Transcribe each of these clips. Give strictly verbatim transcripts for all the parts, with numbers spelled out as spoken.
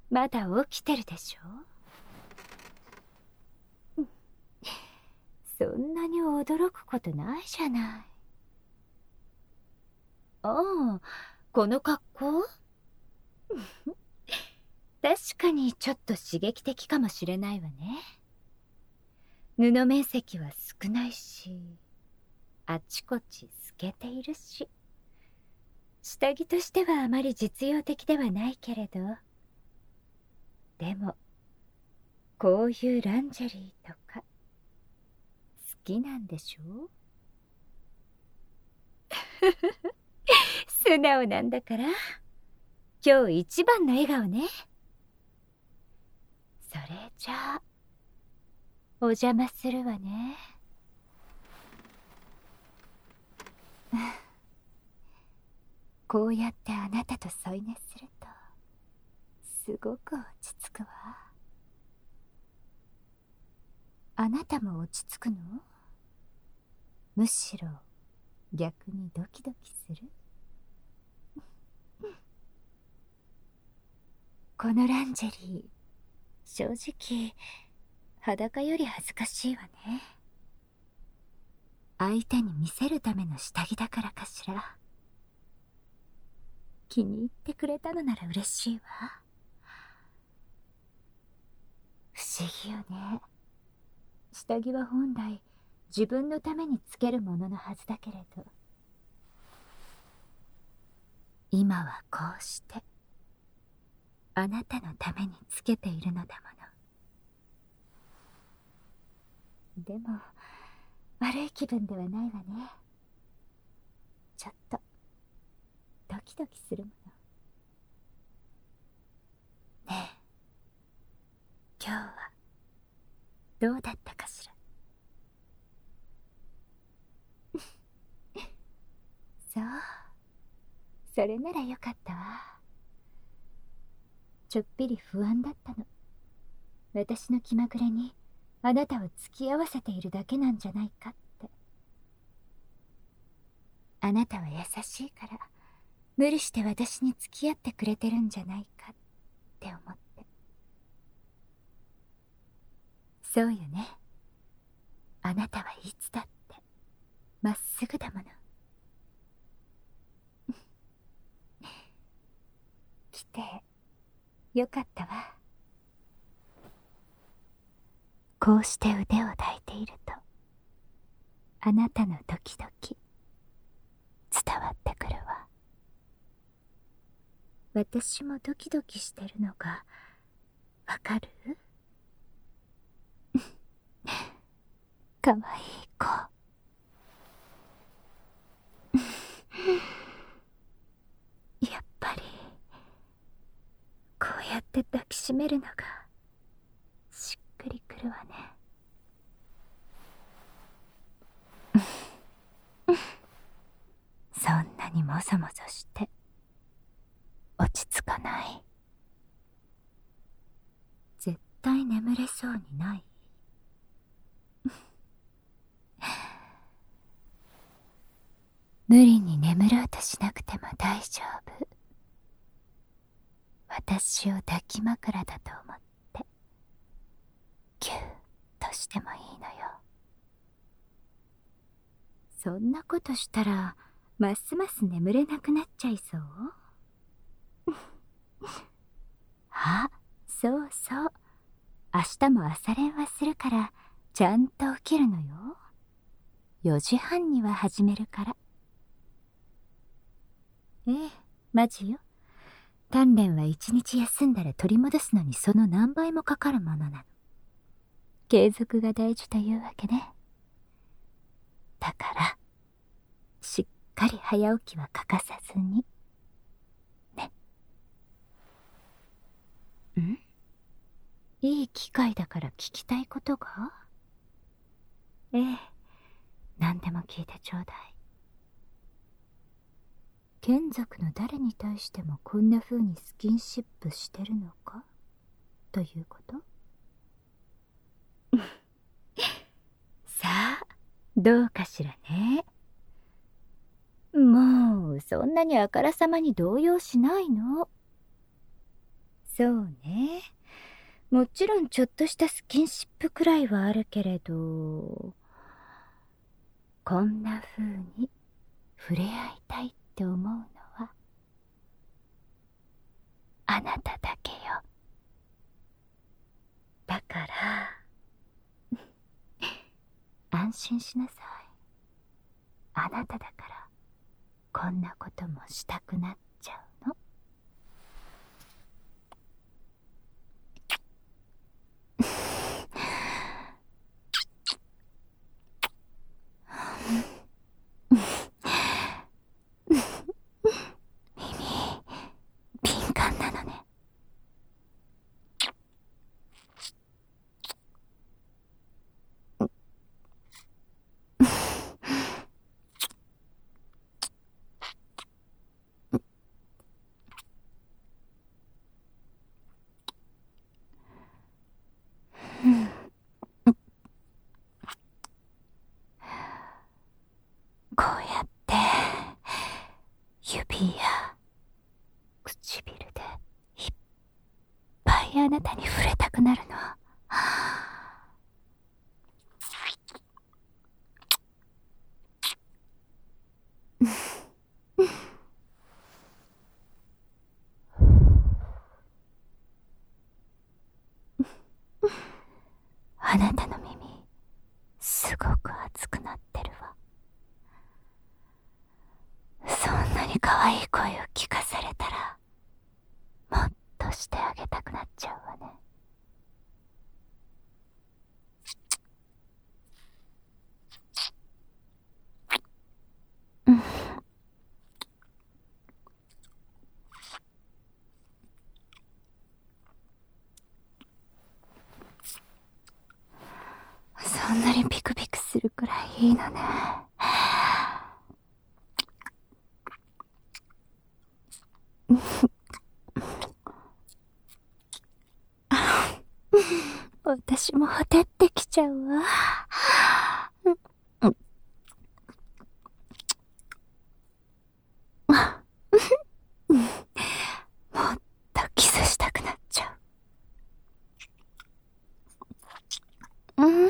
まだ起きてるでしょ。そんなに驚くことないじゃない。ああ、この格好確かにちょっと刺激的かもしれないわね。布面積は少ないし、あちこち透けているし、下着としてはあまり実用的ではないけれど、でもこういうランジェリーとか好きなんでしょ？素直なんだから今日一番の笑顔ね。それじゃあお邪魔するわね。こうやってあなたと添い寝するとすごく落ち着くわ。あなたも落ち着くの？むしろ逆にドキドキする？このランジェリー、正直裸より恥ずかしいわね。相手に見せるための下着だからかしら。気に入ってくれたのなら嬉しいわ。不思議よね。下着は本来自分のためにつけるもののはずだけれど、今はこうしてあなたのためにつけているのだもの。でも悪い気分ではないわね。ちょっとドキドキするもの。ねえ、今日はどうだったかしら。そう、それならよかったわ。ちょっぴり不安だったの。私の気まぐれにあなたを付き合わせているだけなんじゃないかって。あなたは優しいから無理して私に付き合ってくれてるんじゃないかって思って。そうよね。あなたはいつだってまっすぐだもの。来てよかったわ。こうして腕を抱いているとあなたのドキドキ伝わってくるわ。私もドキドキしてるのがわかる？かわいい子。やっぱりこうやって抱きしめるのがしっくりくるわね。そんなにもぞもぞして落ち着かない？絶対眠れそうにない？無理に眠ろうとしなくても大丈夫。私を抱き枕だと思ってギューッとしてもいいのよ。そんなことしたらますます眠れなくなっちゃいそう。あ、そうそう、明日も朝練はするからちゃんと起きるのよ。よじはんには始めるから。ええ、マジよ。鍛錬は一日休んだら取り戻すのにその何倍もかかるものなの。継続が大事というわけね。だからしっかり早起きは欠かさずにね。ん？いい機会だから聞きたいことが？ええ、何でも聞いてちょうだい。眷属の誰に対してもこんな風にスキンシップしてるのかということ？さあ、どうかしらね。もうそんなにあからさまに動揺しないの。 そうね。もちろんちょっとしたスキンシップくらいはあるけれど、こんな風に触れ合いたいって思うのはあなただけよ。だから安心しなさい。あなただからこんなこともしたくなっちゃうの。耳敏感なのね。こうやって指や唇でいっぱいあなたに触れたくなるの。あなたの耳すごく熱くなってるわ。そんなに可愛い声を聞かされたらもっとしてあげたくなっちゃうわね。うん。そんなにピクピクするくらいいいのね。私もほてってきちゃうわ。もっとキスしたくなっちゃう。うん。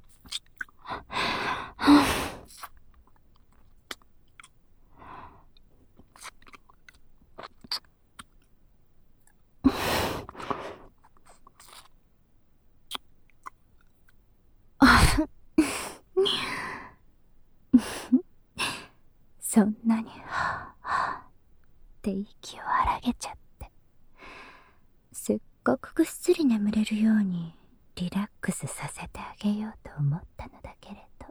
そんなにはぁはぁって息を荒げちゃって、せっかくぐっすり眠れるようにリラックスさせてあげようと思ったのだけれど、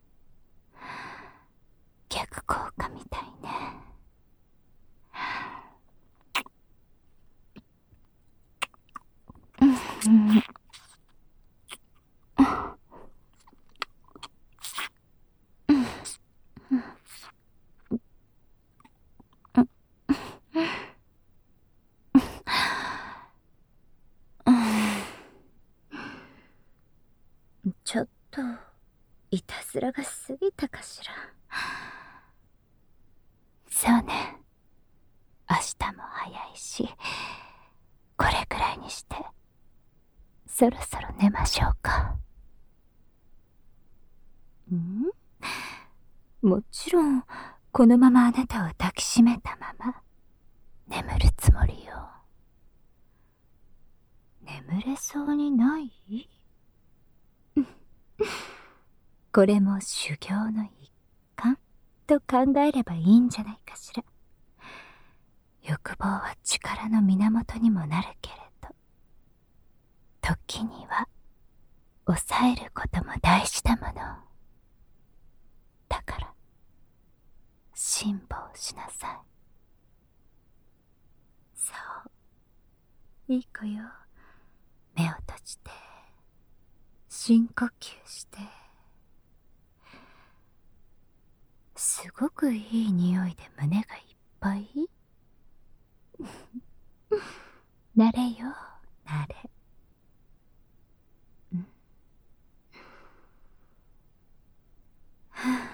逆効果みたいね。うん、ちょっといたずらが過ぎたかしら。そうね、明日も早いし、これくらいにしてそろそろ寝ましょうか。ん？もちろんこのままあなたを抱きしめたまま眠るつもりよ。眠れそうにない？これも修行の一環と考えればいいんじゃないかしら。欲望は力の源にもなるけれど、時には抑えることも大事だもの。だから辛抱しなさい。そう、いい子よ。目を閉じて深呼吸して、すごくいい匂いで胸がいっぱい。なれよ、なれ。うん。はあ、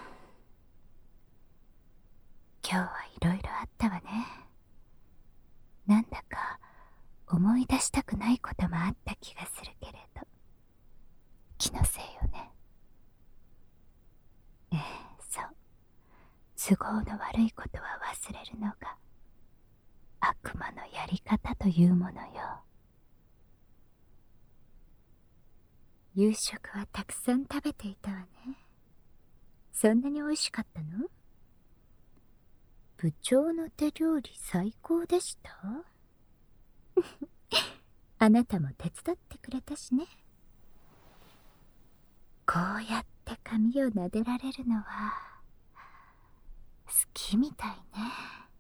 今日はいろいろあったわね。なんだか思い出したくないこともあった気がするけれど、気のせいよね。ええ、そう。都合の悪いことは忘れるのが悪魔のやり方というものよ。夕食はたくさん食べていたわね。そんなに美味しかったの？部長の手料理最高でした？あなたも手伝ってくれたしね。こうやって髪を撫でられるのは好きみたいね。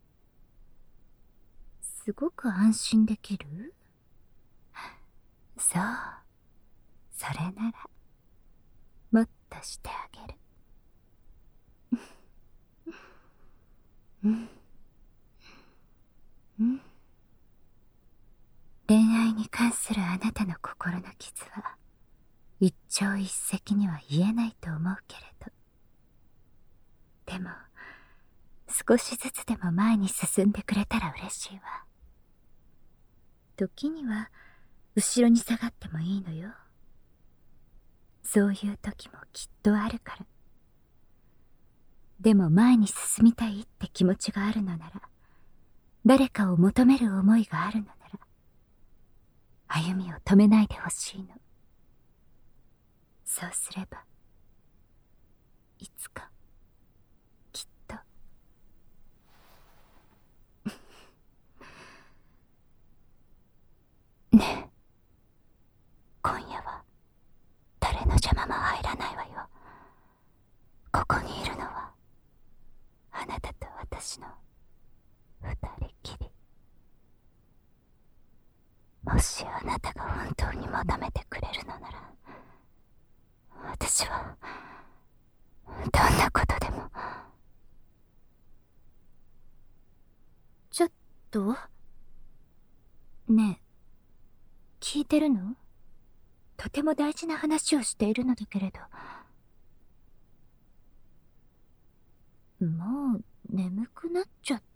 すごく安心できる？そう、それならもっとしてあげる。うんうん。恋愛に関するあなたの心の傷は一朝一夕には言えないと思うけれど、でも少しずつでも前に進んでくれたら嬉しいわ。時には後ろに下がってもいいのよ。そういう時もきっとあるから。でも前に進みたいって気持ちがあるのなら、誰かを求める思いがあるのなら、歩みを止めないでほしいの。そうすればいつかきっと。ねえ、今夜は誰の邪魔も入らないわよ。ここにいるのはあなたと私の二人きり。もしあなたが本当に求めてくれるのなら、私はどんなことでも。ちょっとねえ、聞いてるの？とても大事な話をしているのだけれど。もう眠くなっちゃった？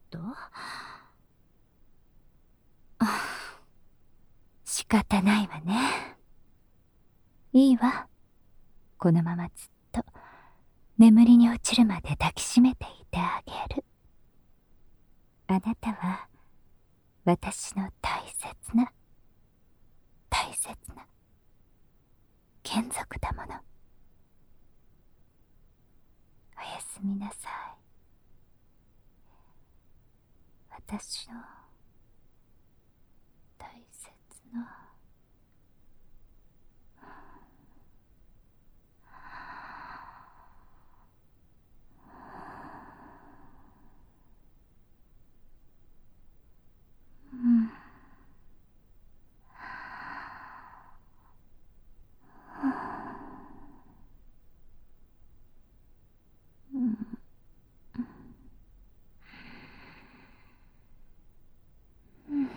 仕方ないわね。いいわ。このままずっと眠りに落ちるまで抱きしめていてあげる。あなたは私の大切な大切な眷属だもの。おやすみなさい。私の大切な。うんうんうん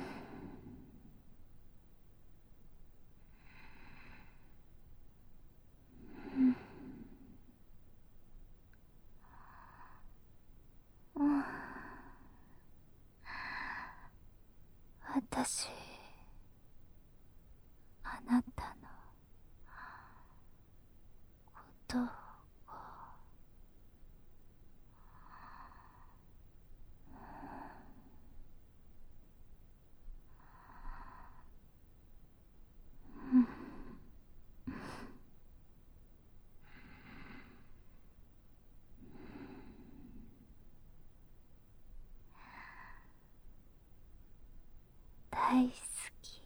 うん私、あなたのことが大好き。